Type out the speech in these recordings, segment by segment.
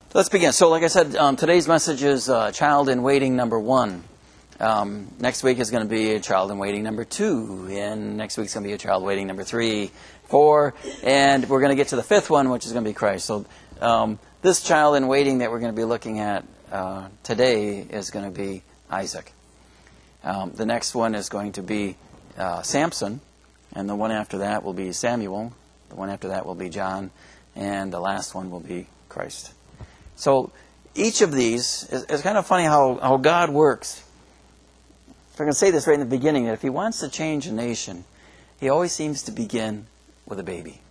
Let's begin. So like I said, today's message is child in waiting number 1. Next week is going to be a child in waiting number 2. And next week's going to be a child waiting number 3, 4. And we're going to get to the 5th one, which is going to be Christ. So this child in waiting that we're going to be looking at today is going to be Isaac. The next one is going to be Samson. And the one after that will be Samuel. The one after that will be John. And the last one will be Christ. So each of these is kind of funny how God works. If I can say this right in the beginning, that if He wants to change a nation, He always seems to begin with a baby.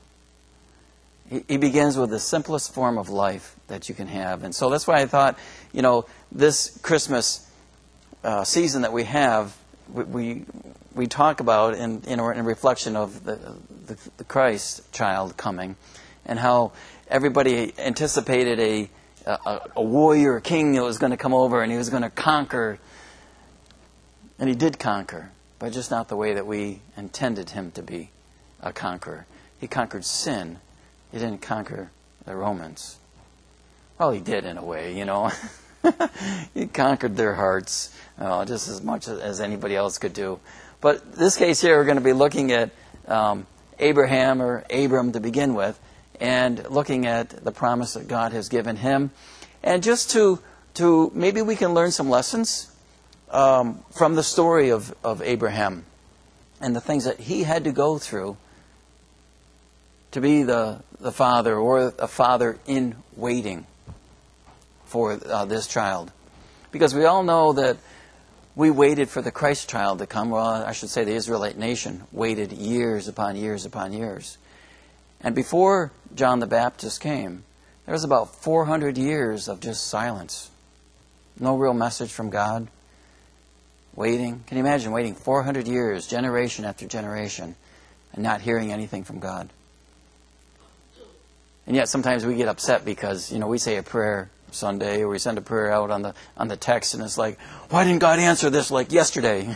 He begins with the simplest form of life that you can have. And so that's why I thought, this Christmas season that we have, we talk about in reflection of the Christ child coming, and how everybody anticipated a warrior king that was going to come over and he was going to conquer. And he did conquer, but just not the way that we intended him to be a conqueror. He conquered sin. He didn't conquer the Romans. Well, he did in a way, He conquered their hearts just as much as anybody else could do. But this case here, we're going to be looking at Abraham, or Abram to begin with, and looking at the promise that God has given him. And just to maybe we can learn some lessons from the story of Abraham and the things that he had to go through to be the father, or a father in waiting for this child. Because we all know that we waited for the Christ child to come. Well, I should say the Israelite nation waited years upon years upon years. And before John the Baptist came, there was about 400 years of just silence. No real message from God. Waiting. Can you imagine waiting 400 years, generation after generation, and not hearing anything from God? And yet sometimes we get upset because, we say a prayer Sunday, or we send a prayer out on the text, and it's like, why didn't God answer this like yesterday?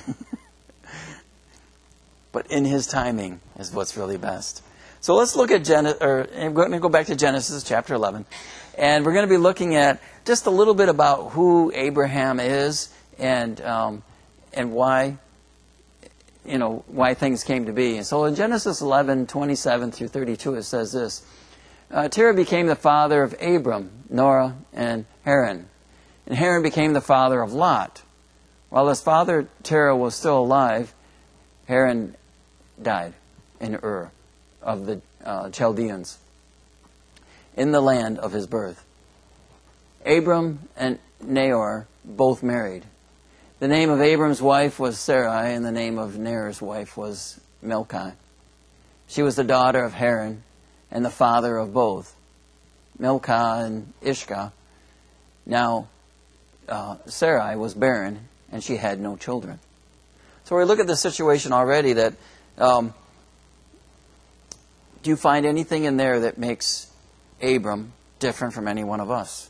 But in His timing is what's really best. So let's look at we're going to go back to Genesis chapter 11, and we're going to be looking at just a little bit about who Abraham is, and why, why things came to be. And so in Genesis 11:27 through 32, it says this: Terah became the father of Abram, Norah, and Haran. And Haran became the father of Lot. While his father Terah was still alive, Haran died in Ur of the Chaldeans, in the land of his birth. Abram and Nahor both married. The name of Abram's wife was Sarai, and the name of Nahor's wife was Milcah. She was the daughter of Haran, and the father of both, Milcah and Ishkah. Now, Sarai was barren, and she had no children. So we look at the situation already that, do you find anything in there that makes Abram different from any one of us?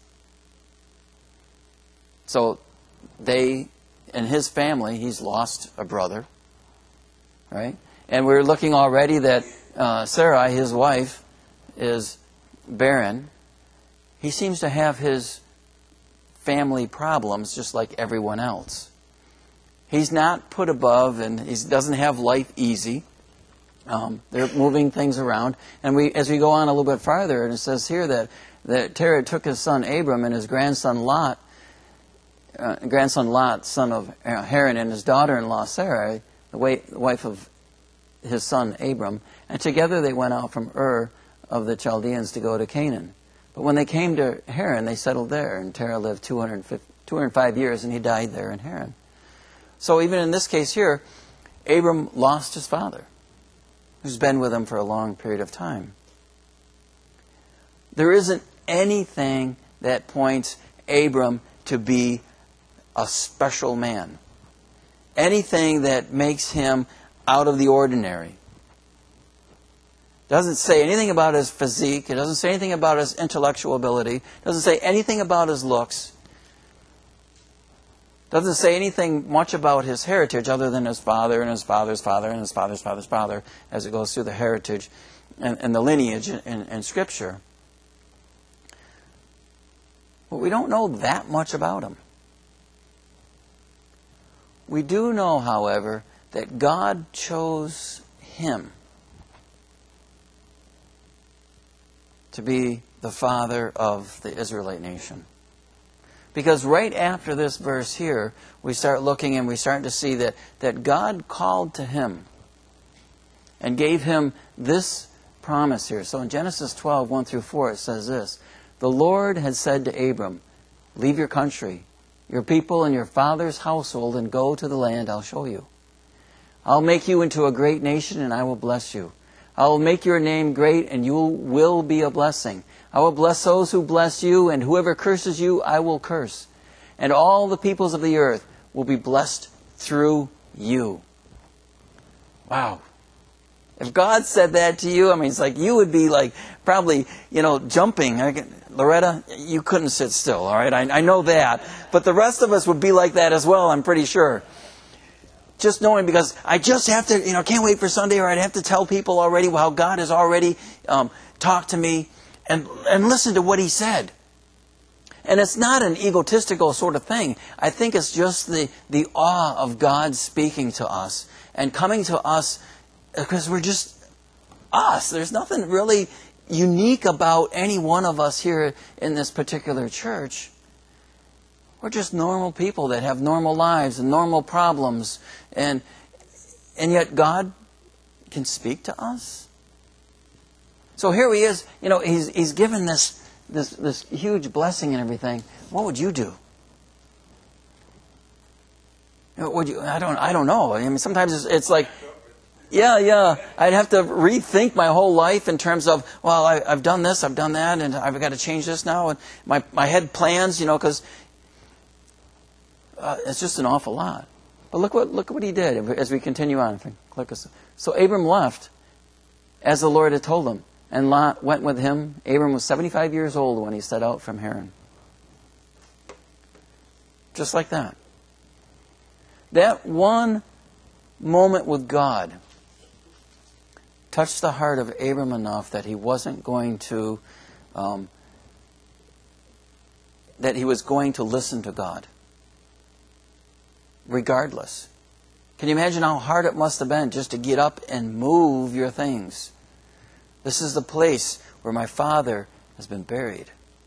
So in his family, he's lost a brother, right? And we're looking already that Sarai, his wife, is barren. He seems to have his family problems just like everyone else. He's not put above, and he doesn't have life easy. They're moving things around. And as we go on a little bit farther, and it says here that Terah took his son Abram and his grandson Lot, son of Haran, and his daughter-in-law Sarai, the wife of his son Abram, and together they went out from Ur of the Chaldeans to go to Canaan. But when they came to Haran, they settled there, and Terah lived 205 years, and he died there in Haran. So even in this case here, Abram lost his father, who's been with him for a long period of time. There isn't anything that points Abram to be a special man. Anything that makes him out of the ordinary. Doesn't say anything about his physique. It doesn't say anything about his intellectual ability. It doesn't say anything about his looks. It doesn't say anything much about his heritage other than his father and his father's father and his father's father's father, as it goes through the heritage and the lineage in Scripture. But we don't know that much about him. We do know, however, that God chose him to be the father of the Israelite nation. Because right after this verse here, we start looking and we start to see that God called to him and gave him this promise here. So in Genesis 12, 1 through 4, it says this: "The Lord had said to Abram, 'Leave your country, your people and your father's household, and go to the land I'll show you. I'll make you into a great nation, and I will bless you. I will make your name great, and you will be a blessing. I will bless those who bless you, and whoever curses you, I will curse. And all the peoples of the earth will be blessed through you.'" Wow. If God said that to you, I mean, it's like you would be like probably, jumping. Loretta, you couldn't sit still, all right? I know that. But the rest of us would be like that as well, I'm pretty sure. Just knowing, because I just have to, can't wait for Sunday, or I'd have to tell people already how God has already talked to me, and listen to what He said. And it's not an egotistical sort of thing. I think it's just the awe of God speaking to us and coming to us because we're just us. There's nothing really unique about any one of us here in this particular church. We're just normal people that have normal lives and normal problems. And yet God can speak to us. So here He is. He's given this huge blessing and everything. What would you do? Would you? I don't know. I mean, sometimes it's like, yeah. I'd have to rethink my whole life in terms of, well, I've done this, I've done that, and I've got to change this now. And my head plans, because it's just an awful lot. But look what he did as we continue on. So Abram left as the Lord had told him, and Lot went with him. Abram was 75 years old when he set out from Haran. Just like that. That one moment with God touched the heart of Abram enough that he wasn't going to, that he was going to listen to God. Regardless. Can you imagine how hard it must have been just to get up and move your things? This is the place where my father has been buried.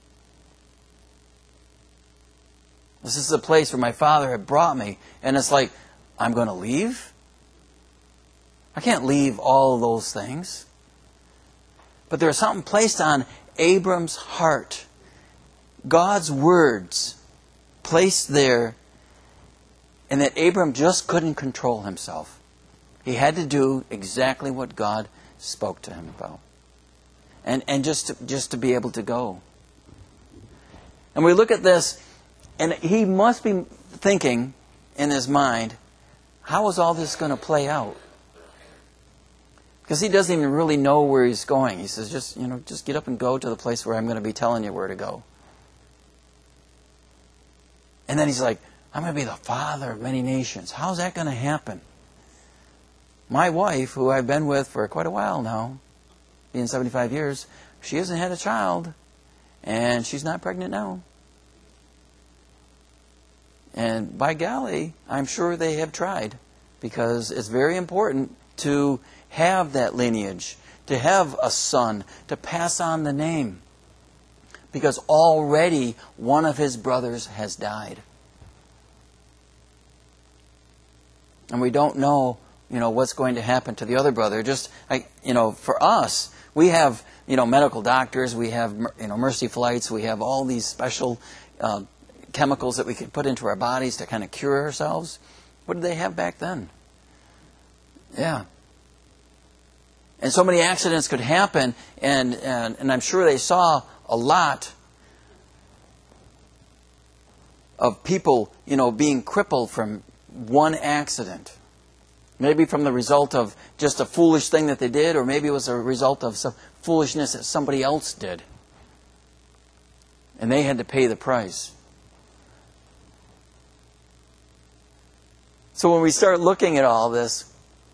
This is the place where my father had brought me. And it's like, I'm going to leave? I can't leave all of those things. But there was something placed on Abram's heart. God's words placed there, and that Abram just couldn't control himself. He had to do exactly what God spoke to him about. And just to be able to go. And we look at this, and he must be thinking in his mind, how is all this going to play out? Because he doesn't even really know where he's going. He says, just get up and go to the place where I'm going to be telling you where to go. And then he's like, I'm going to be the father of many nations. How's that going to happen? My wife, who I've been with for quite a while now, being 75 years, she hasn't had a child, and she's not pregnant now. And by golly, I'm sure they have tried, because it's very important to have that lineage, to have a son, to pass on the name. Because already one of his brothers has died. And we don't know, what's going to happen to the other brother. Just, for us, we have, medical doctors, we have, Mercy flights, we have all these special chemicals that we can put into our bodies to kind of cure ourselves. What did they have back then? Yeah. And so many accidents could happen, and I'm sure they saw a lot of people, being crippled from one accident. Maybe from the result of just a foolish thing that they did, or maybe it was a result of some foolishness that somebody else did. And they had to pay the price. So when we start looking at all this,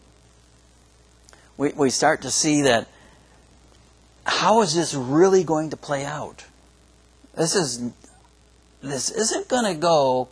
we start to see that, how is this really going to play out? This is this isn't going to go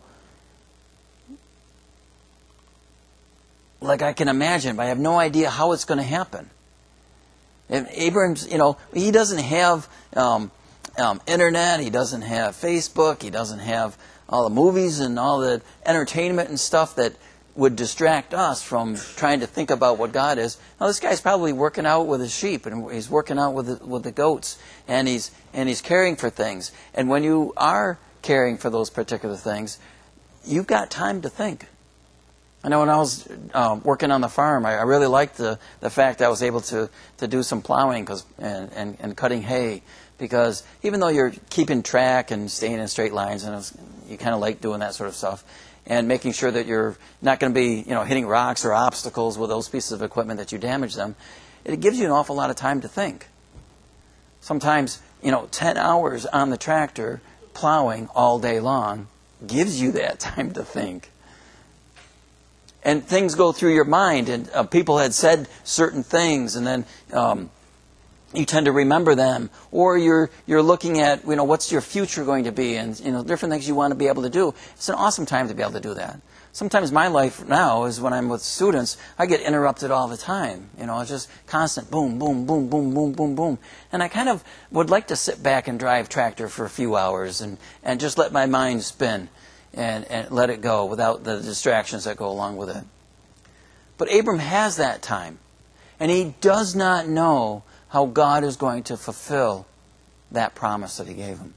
like I can imagine, but I have no idea how it's going to happen. And Abram's, he doesn't have internet, he doesn't have Facebook, he doesn't have all the movies and all the entertainment and stuff that would distract us from trying to think about what God is. Now, this guy's probably working out with his sheep, and he's working out with the goats, and he's caring for things. And when you are caring for those particular things, you've got time to think. I know when I was working on the farm, I really liked the fact that I was able to do some plowing and cutting hay, because even though you're keeping track and staying in straight lines, and you kind of like doing that sort of stuff, and making sure that you're not going to be hitting rocks or obstacles with those pieces of equipment that you damage them, it gives you an awful lot of time to think. Sometimes 10 hours on the tractor plowing all day long gives you that time to think. And things go through your mind, and people had said certain things, and then you tend to remember them. Or you're looking at what's your future going to be, and different things you want to be able to do. It's an awesome time to be able to do that. Sometimes my life now is when I'm with students, I get interrupted all the time. It's just constant boom, boom, boom, boom, boom, boom, boom. And I kind of would like to sit back and drive tractor for a few hours and just let my mind spin. And let it go without the distractions that go along with it. But Abram has that time. And he does not know how God is going to fulfill that promise that he gave him.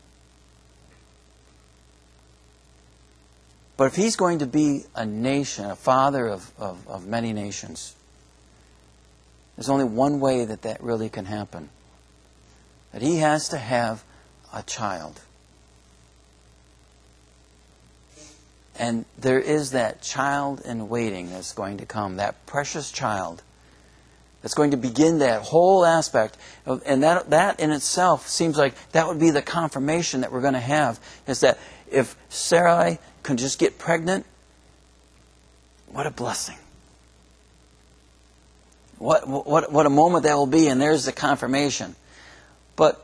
But if he's going to be a nation, a father of many nations, there's only one way that really can happen. That he has to have a child. And there is that child in waiting that's going to come, that precious child that's going to begin that whole aspect. And that in itself seems like that would be the confirmation that we're going to have, is that if Sarai can just get pregnant, what a blessing. What a moment that will be, and there's the confirmation. But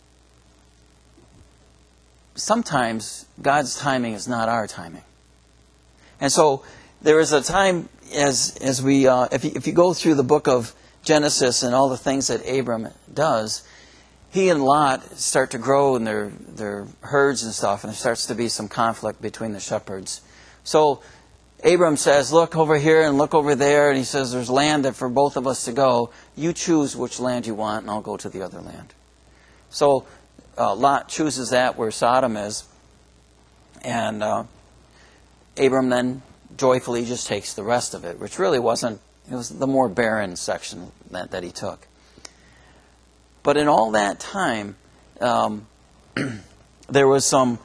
sometimes God's timing is not our timing. And so there is a time as we, if you go through the book of Genesis and all the things that Abram does, he and Lot start to grow in their herds and stuff, and there starts to be some conflict between the shepherds. So Abram says, look over here and look over there, and he says, there's land that for both of us to go. You choose which land you want, and I'll go to the other land. So Lot chooses that where Sodom is, and Abram then joyfully just takes the rest of it, which really wasn't, it was the more barren section that he took. But in all that time, there was some,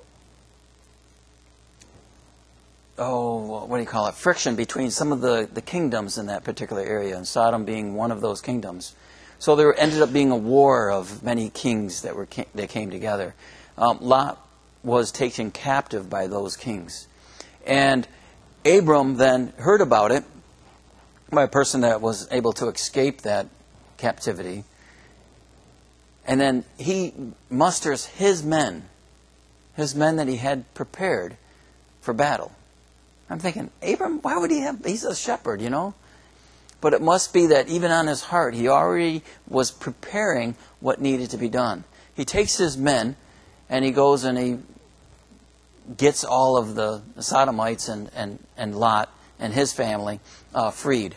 friction between some of the kingdoms in that particular area, and Sodom being one of those kingdoms. So there ended up being a war of many kings that came together. Lot was taken captive by those kings. And Abram then heard about it by a person that was able to escape that captivity. And then he musters his men that he had prepared for battle. I'm thinking, Abram, why would he have, he's a shepherd, But it must be that even on his heart, he already was preparing what needed to be done. He takes his men and he goes and he gets all of the Sodomites and Lot and his family freed.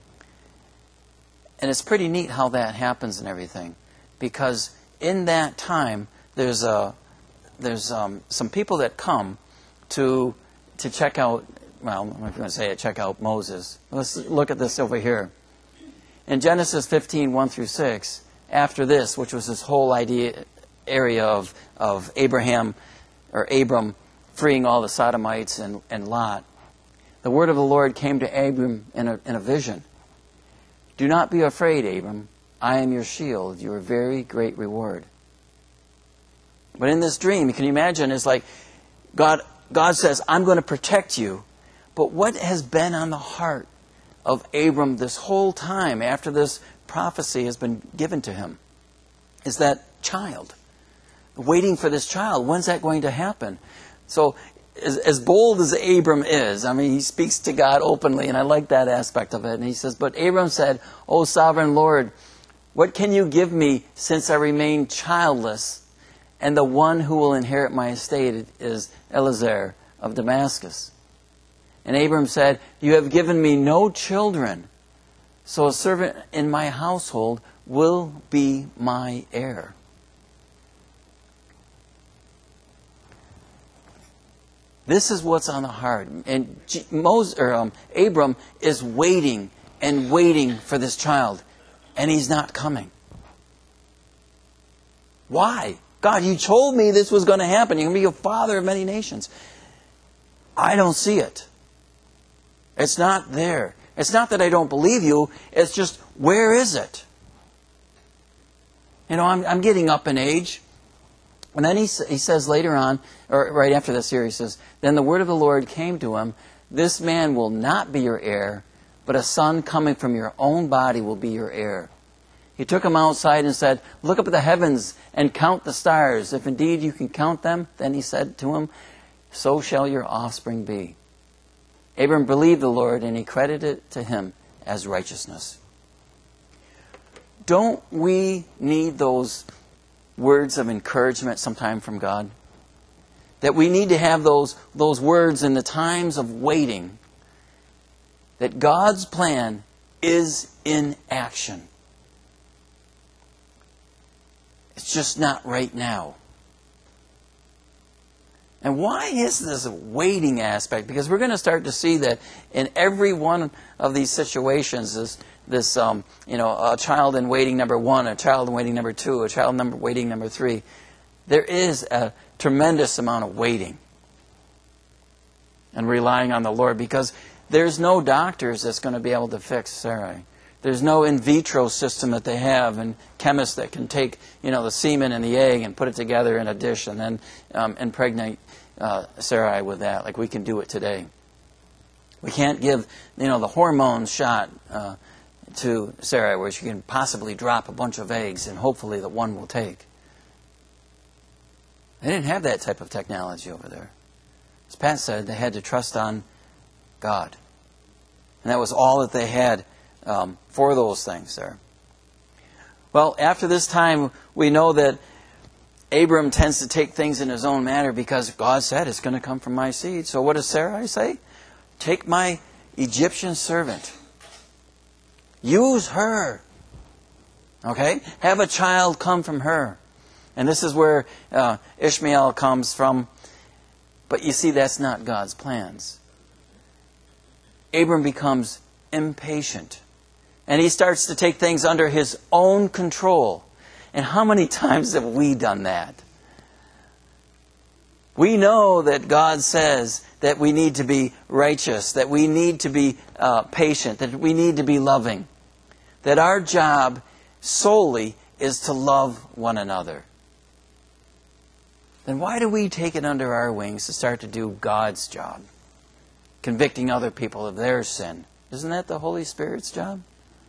And it's pretty neat how that happens and everything, because in that time there's some people that come to check out. Well, I'm not going to say it. Check out Moses. Let's look at this over here in Genesis 15:1-6. After this, which was this whole area of Abram freeing all the Sodomites and Lot, the word of the Lord came to Abram in a vision. Do not be afraid, Abram. I am your shield, your very great reward. But in this dream, you can imagine, it's like God says, I'm going to protect you. But what has been on the heart of Abram this whole time after this prophecy has been given to him is that child. waiting for this child. When's that going to happen? So as bold as Abram is, I mean, he speaks to God openly, and I like that aspect of it. And he says, but Abram said, O sovereign Lord, what can you give me since I remain childless, and the one who will inherit my estate is Eliezer of Damascus? And Abram said, you have given me no children, so a servant in my household will be my heir. This is what's on the heart. And Abram is waiting and waiting for this child, and he's not coming. Why? God, you told me this was going to happen. You're going to be a father of many nations. I don't see it. It's not there. It's not that I don't believe you. It's just, where is it? You know, I'm getting up in age. And then he says later on, or right after this here, he says, then the word of the Lord came to him, this man will not be your heir, but a son coming from your own body will be your heir. He took him outside and said, look up at the heavens and count the stars. If indeed you can count them, then he said to him, so shall your offspring be. Abram believed the Lord, and he credited it to him as righteousness. Don't we need those words of encouragement sometime from God? That we need to have those words in the times of waiting. That God's plan is in action. It's just not right now. And why is this waiting aspect? Because we're going to start to see that in every one of these situations, this a child in waiting number 1, a child in waiting number 2, a child waiting number 3, there is a tremendous amount of waiting and relying on the Lord, because there's no doctors that's going to be able to fix Sarai. There's no in vitro system that they have, and chemists that can take the semen and the egg and put it together in a dish and then impregnate Sarai with that, like we can do it today. We can't give the hormone shot to Sarai, where she can possibly drop a bunch of eggs and hopefully the one will take. They didn't have that type of technology over there. As Pat said, they had to trust on God. And that was all that they had for those things there. Well, after this time, we know that Abram tends to take things in his own manner, because God said it's going to come from my seed. So what does Sarai say? Take my Egyptian servant. Use her. Okay? Have a child come from her. And this is where Ishmael comes from. But you see, that's not God's plans. Abram becomes impatient. And he starts to take things under his own control. And how many times have we done that? We know that God says that we need to be righteous, that we need to be patient, that we need to be loving. That our job solely is to love one another. Then why do we take it under our wings to start to do God's job? Convicting other people of their sin. Isn't that the Holy Spirit's job?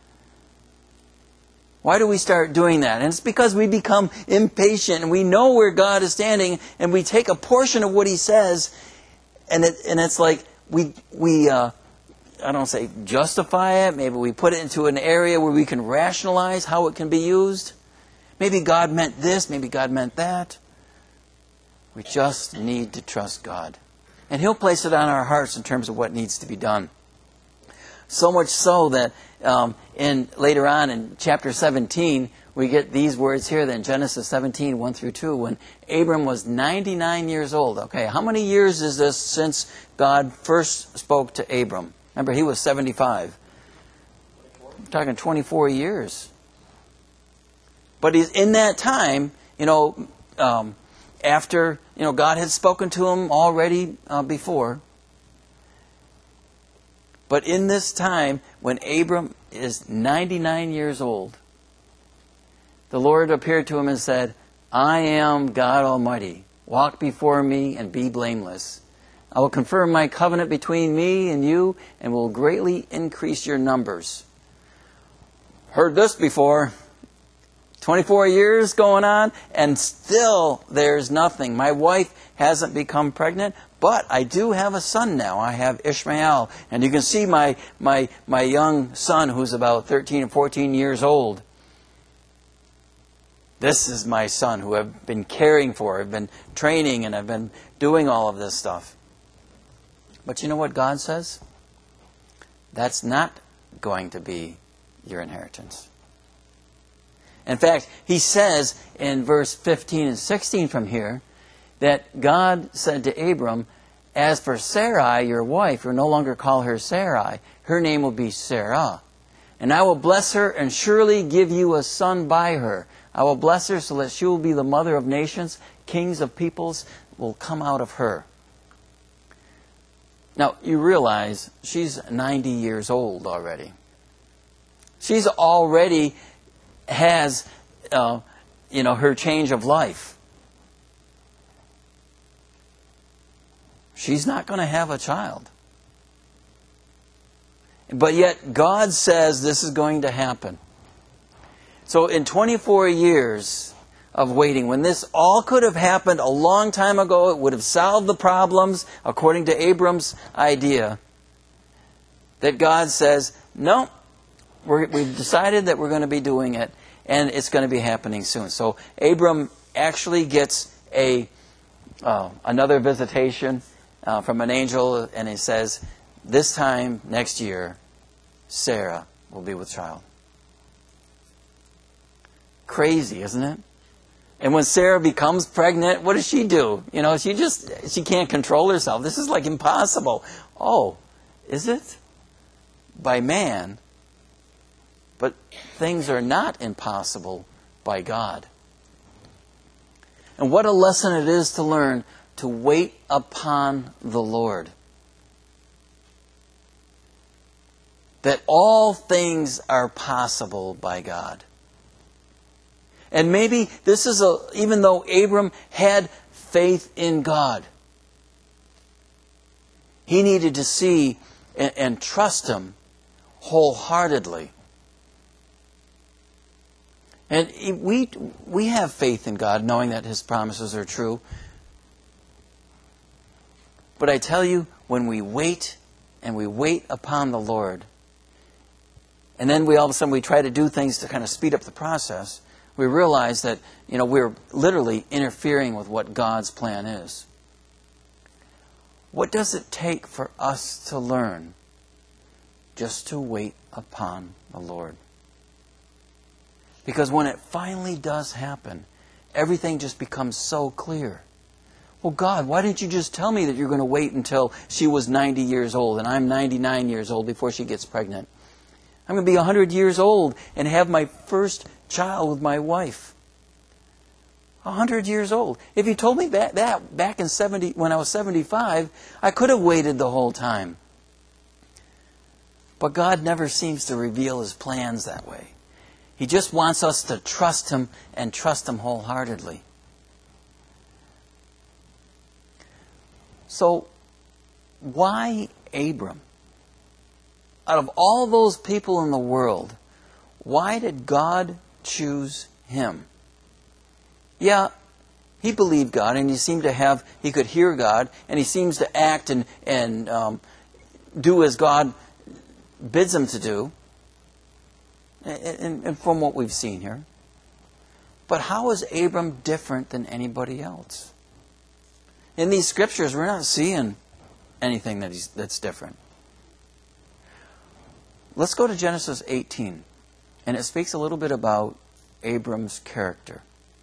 Why do we start doing that? And it's because we become impatient and we know where God is standing, and we take a portion of what He says, and it's like we I don't say justify it. Maybe we put it into an area where we can rationalize how it can be used. Maybe God meant this. Maybe God meant that. We just need to trust God. And He'll place it on our hearts in terms of what needs to be done. So much so that later on in chapter 17, we get these words here, then Genesis 17, 1 through 2, when Abram was 99 years old. Okay, how many years is this since God first spoke to Abram? Remember, he was 75. We're talking 24 years. But he's in that time, after God had spoken to him already before. But in this time, when Abram is 99 years old, the Lord appeared to him and said, I am God Almighty. Walk before me and be blameless. I will confirm my covenant between me and you, and will greatly increase your numbers. Heard this before. 24 years going on, and still there's nothing. My wife hasn't become pregnant, but I do have a son now. I have Ishmael. And you can see my young son, who's about 13 or 14 years old. This is my son who I've been caring for. I've been training and I've been doing all of this stuff. But you know what God says? That's not going to be your inheritance. In fact, He says in verse 15 and 16 from here, that God said to Abram, as for Sarai, your wife, you'll no longer call her Sarai. Her name will be Sarah. And I will bless her and surely give you a son by her. I will bless her so that she will be the mother of nations. Kings of peoples will come out of her. Now, you realize she's 90 years old already. She's already has, her change of life. She's not going to have a child. But yet, God says this is going to happen. So in 24 years of waiting, when this all could have happened a long time ago, it would have solved the problems, according to Abram's idea, that God says, no, we've decided that we're going to be doing it, and it's going to be happening soon. So Abram actually gets another visitation from an angel, and he says, this time next year, Sarah will be with child. Crazy, isn't it? And when Sarah becomes pregnant, what does she do? She can't control herself. This is like impossible. Oh, is it? By man. But things are not impossible by God. And what a lesson it is to learn to wait upon the Lord. That all things are possible by God. And maybe this is even though Abram had faith in God, he needed to see and trust Him wholeheartedly. And we have faith in God, knowing that His promises are true. But I tell you, when we wait and we wait upon the Lord, and then all of a sudden we try to do things to kind of speed up the process, we realize that we're literally interfering with what God's plan is. What does it take for us to learn just to wait upon the Lord? Because when it finally does happen, everything just becomes so clear. Well, God, why didn't you just tell me that you're going to wait until she was 90 years old and I'm 99 years old before she gets pregnant? I'm going to be 100 years old and have my first child with my wife. 100 years old. If you told me that back in when I was 75, I could have waited the whole time. But God never seems to reveal His plans that way. He just wants us to trust Him and trust Him wholeheartedly. So, why Abram? Out of all those people in the world, why did God choose him? Yeah, he believed God, and he could hear God, and he seems to act and do as God bids him to do, and from what we've seen here. But how is Abram different than anybody else? In these scriptures, we're not seeing anything that's different. Let's go to Genesis 18, and it speaks a little bit about Abram's character.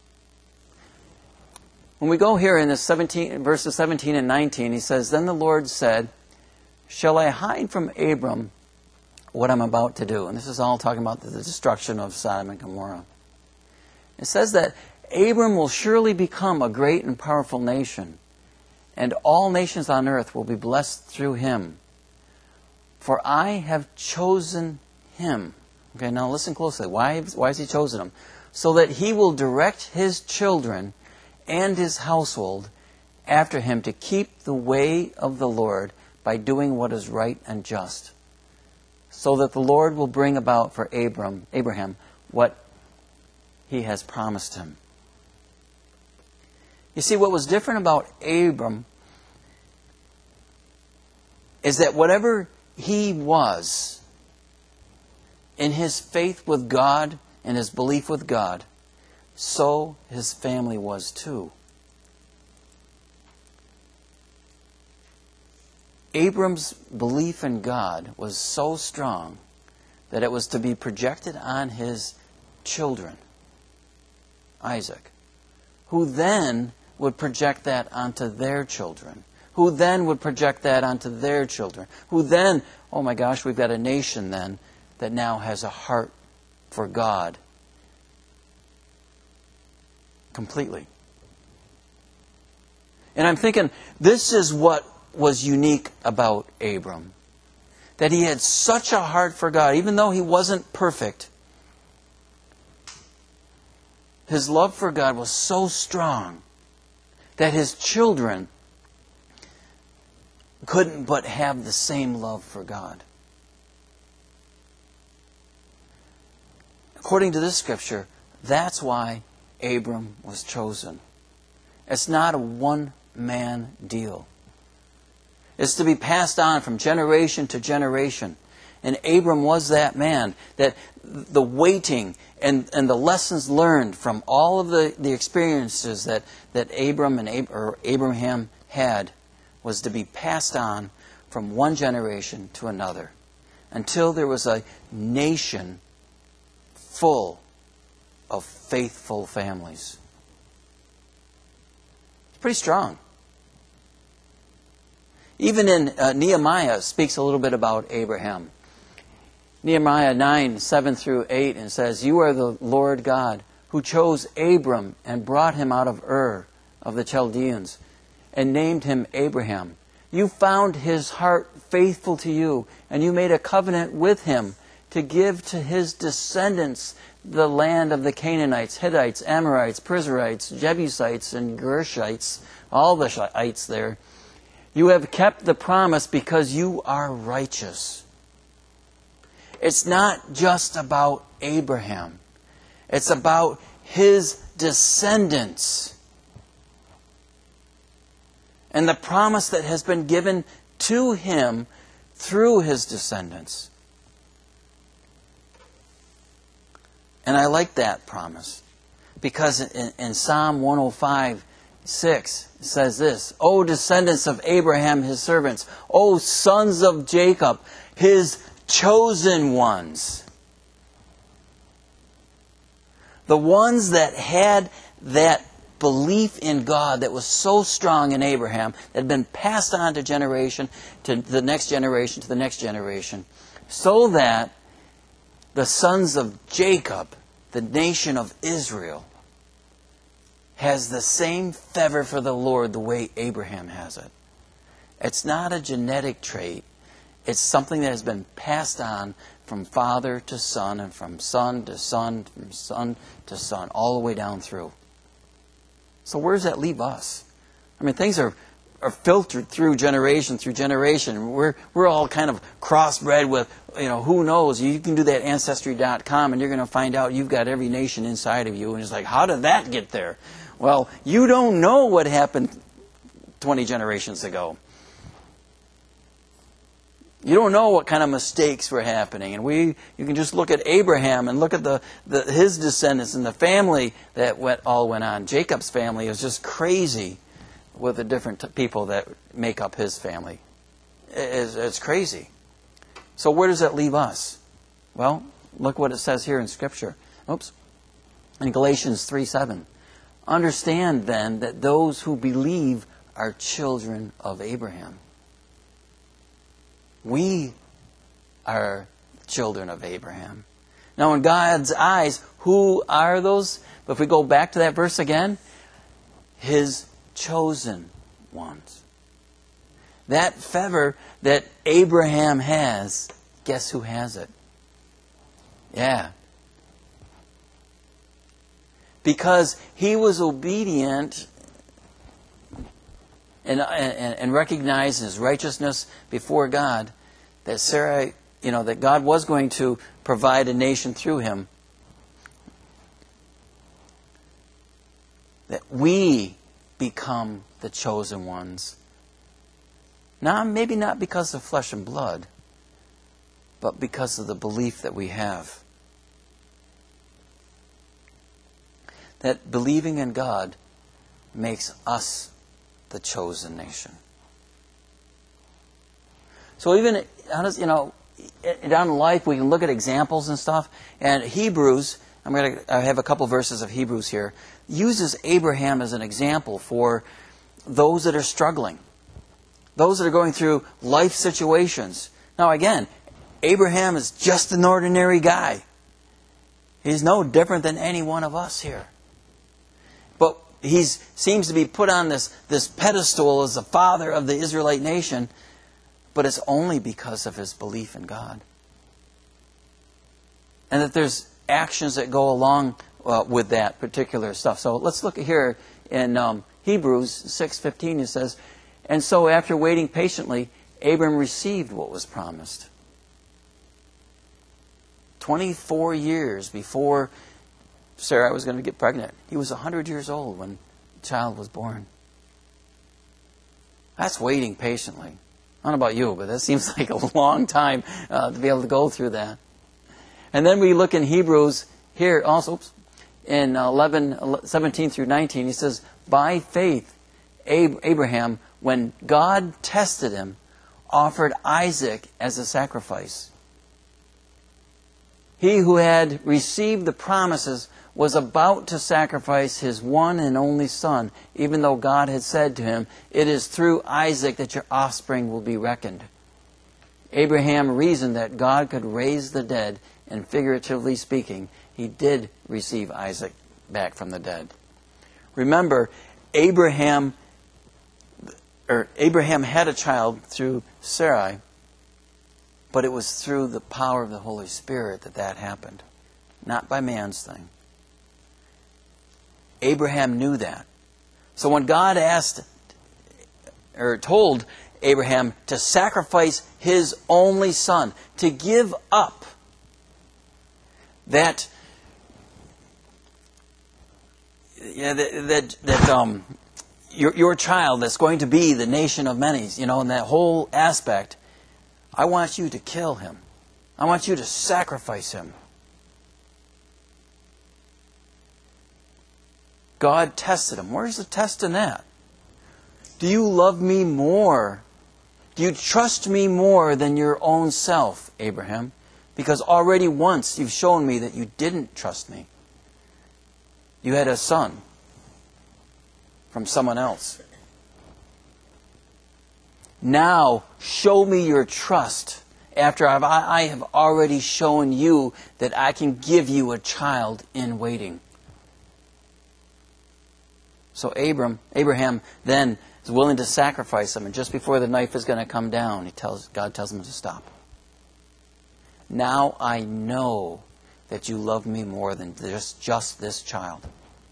When we go here in verses 17 and 19, he says, "Then the Lord said, 'Shall I hide from Abram what I'm about to do?'" And this is all talking about the destruction of Sodom and Gomorrah. It says that Abram will surely become a great and powerful nation, and all nations on earth will be blessed through him. For I have chosen him. Okay, now listen closely. Why has he chosen him? So that he will direct his children and his household after him to keep the way of the Lord by doing what is right and just. So that the Lord will bring about for Abraham what He has promised him. You see, what was different about Abram is that whatever he was in his faith with God and his belief with God, so his family was too. Abram's belief in God was so strong that it was to be projected on his children, Isaac, who then would project that onto their children, who then would project that onto their children, who then, oh my gosh, we've got a nation then that now has a heart for God completely. And I'm thinking, this is what was unique about Abram. That he had such a heart for God, even though he wasn't perfect. His love for God was so strong that his children couldn't but have the same love for God. According to this scripture, that's why Abram was chosen. It's not a one-man deal. It's to be passed on from generation to generation. And Abram was that man, that the waiting and the lessons learned from all of the experiences that Abram and Abraham had was to be passed on from one generation to another until there was a nation full of faithful families. It's pretty strong. Even in Nehemiah speaks a little bit about Abraham. Nehemiah 9, 7 through 8, and says, "You are the Lord God who chose Abram and brought him out of Ur of the Chaldeans and named him Abraham. You found his heart faithful to you, and you made a covenant with him to give to his descendants the land of the Canaanites, Hittites, Amorites, Perizzites, Jebusites, and Gershites," all the ites there. "You have kept the promise because you are righteous." It's not just about Abraham. It's about his descendants. And the promise that has been given to him through his descendants. And I like that promise. Because in Psalm 105:6 it says this, "O descendants of Abraham, his servants, O sons of Jacob, his chosen ones." The ones that had that belief in God that was so strong in Abraham, that had been passed on to generation, to the next generation, to the next generation, so that the sons of Jacob, the nation of Israel, has the same fervor for the Lord the way Abraham has it. It's not a genetic trait. It's something that has been passed on from father to son, and from son to son, from son to son, all the way down through. So where does that leave us? I mean, things are filtered through generation. We're all kind of crossbred with, who knows? You can do that Ancestry.com and you're going to find out you've got every nation inside of you. And it's like, how did that get there? Well, you don't know what happened 20 generations ago. You don't know what kind of mistakes were happening. And you can just look at Abraham and look at his descendants and the family that all went on. Jacob's family is just crazy with the different people that make up his family. It's crazy. So where does that leave us? Well, look what it says here in Scripture. In Galatians 3:7. "Understand then that those who believe are children of Abraham." We are children of Abraham. Now, in God's eyes, who are those? But if we go back to that verse again, his chosen ones. That favor that Abraham has, guess who has it? Yeah. Because he was obedient and recognized his righteousness before God, that Sarah, that God was going to provide a nation through him. we become the chosen ones. Now, maybe not because of flesh and blood, but because of the belief that we have. That believing in God makes us the chosen nation. So even, down in life, we can look at examples and stuff. And Hebrews, I have a couple verses of Hebrews here, uses Abraham as an example for those that are struggling. Those that are going through life situations. Now again, Abraham is just an ordinary guy. He's no different than any one of us here. But he seems to be put on this pedestal as the father of the Israelite nation, but it's only because of his belief in God. And that there's actions that go along with that particular stuff. So let's look here in Hebrews 6:15. It says, "And so after waiting patiently, Abram received what was promised." 24 years before Sarah was going to get pregnant. He was 100 years old when the child was born. That's waiting patiently. I don't know about you, but that seems like a long time to be able to go through that. And then we look in Hebrews here also, in 17 through 19, he says, "By faith, Abraham, when God tested him, offered Isaac as a sacrifice. He who had received the promises was about to sacrifice his one and only son, even though God had said to him, 'It is through Isaac that your offspring will be reckoned.' Abraham reasoned that God could raise the dead, and figuratively speaking, he did receive Isaac back from the dead." Remember, Abraham had a child through Sarai, but it was through the power of the Holy Spirit that happened, not by man's thing. Abraham knew that. So when God told Abraham to sacrifice his only son, to give up that your child that's going to be the nation of many, in that whole aspect, I want you to kill him. I want you to sacrifice him. God tested him. Where's the test in that? Do you love me more? Do you trust me more than your own self, Abraham? Because already once you've shown me that you didn't trust me. You had a son from someone else. Now show me your trust after I have already shown you that I can give you a child in waiting. So Abraham then is willing to sacrifice him, and just before the knife is going to come down, God tells him to stop. Now I know that you love me more than just this child.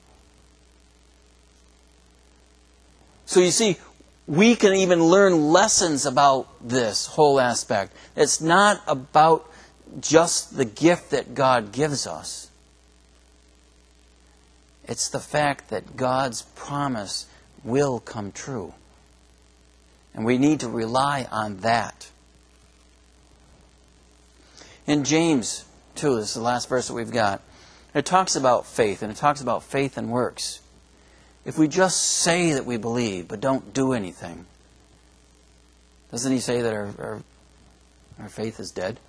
So you see, we can even learn lessons about this whole aspect. It's not about just the gift that God gives us. It's the fact that God's promise will come true. And we need to rely on that. In James 2, this is the last verse that we've got, it talks about faith, and it talks about faith and works. If we just say that we believe, but don't do anything, doesn't he say that our faith is dead?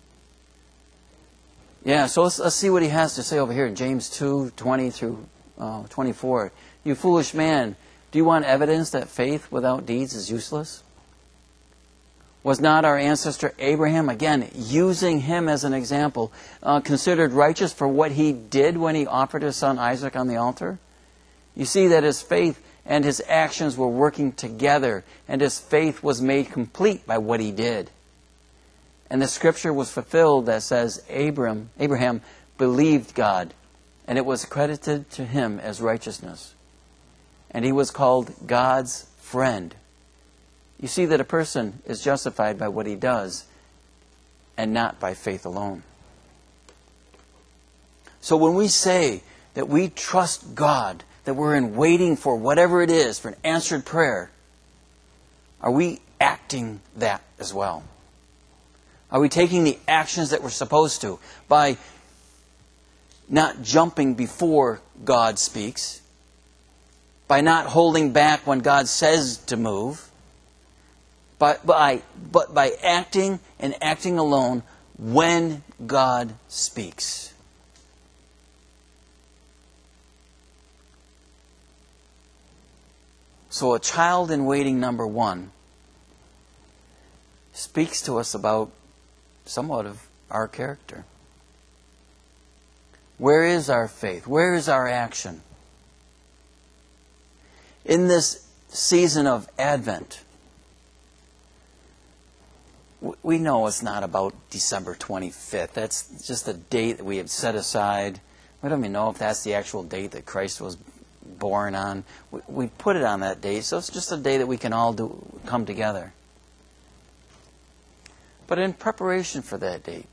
Yeah, so let's see what he has to say over here in James 2, 20 through 24. "You foolish man, do you want evidence that faith without deeds is useless? Was not our ancestor Abraham," again, using him as an example, "considered righteous for what he did when he offered his son Isaac on the altar? You see that his faith and his actions were working together, and his faith was made complete by what he did. And the scripture was fulfilled that says, Abraham believed God, and it was credited to him as righteousness. And he was called God's friend." You see that a person is justified by what he does, and not by faith alone. So when we say that we trust God that we're in waiting for whatever it is, for an answered prayer, are we acting that as well? Are we taking the actions that we're supposed to by not jumping before God speaks, by not holding back when God says to move, but by acting and acting alone when God speaks? So a child in waiting number 1 speaks to us about somewhat of our character. Where is our faith? Where is our action? In this season of Advent, we know it's not about December 25th. That's just a date that we have set aside. We don't even know if that's the actual date that Christ was born on. We put it on that date, so it's just a day that we can all come together. But in preparation for that date,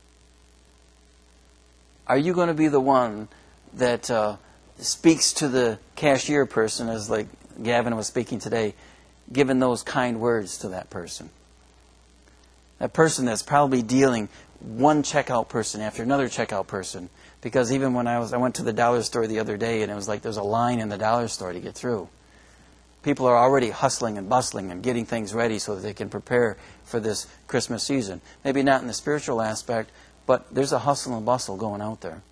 are you going to be the one that speaks to the cashier person, as like Gavin was speaking today, giving those kind words to that person? That person that's probably dealing one checkout person after another checkout person. Because even when I went to the dollar store the other day, and it was like there's a line in the dollar store to get through. People are already hustling and bustling and getting things ready so that they can prepare for this Christmas season. Maybe not in the spiritual aspect, but there's a hustle and bustle going out there.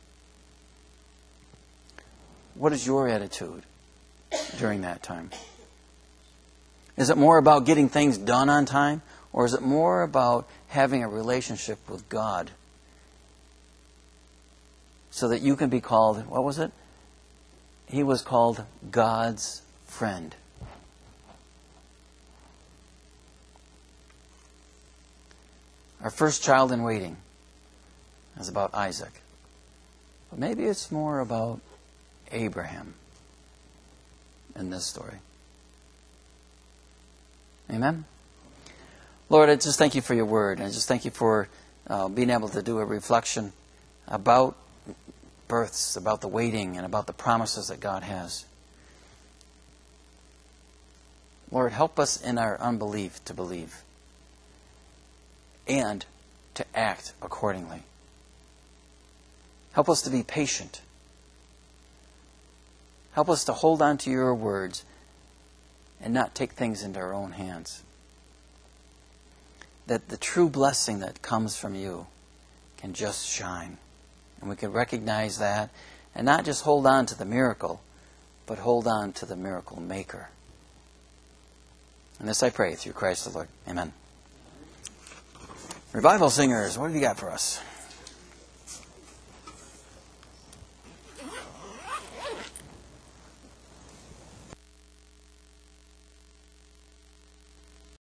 What is your attitude during that time? Is it more about getting things done on time? Or is it more about having a relationship with God so that you can be called, what was it? He was called God's friend. Our first child in waiting is about Isaac. But maybe it's more about Abraham in this story. Amen? Lord, I just thank you for your word. And I just thank you for being able to do a reflection about births, about the waiting, and about the promises that God has. Lord, help us in our unbelief to believe and to act accordingly. Help us to be patient. Help us to hold on to your words and not take things into our own hands. That the true blessing that comes from you can just shine. And we can recognize that and not just hold on to the miracle, but hold on to the miracle maker. And this I pray through Christ the Lord. Amen. Revival singers, what have you got for us?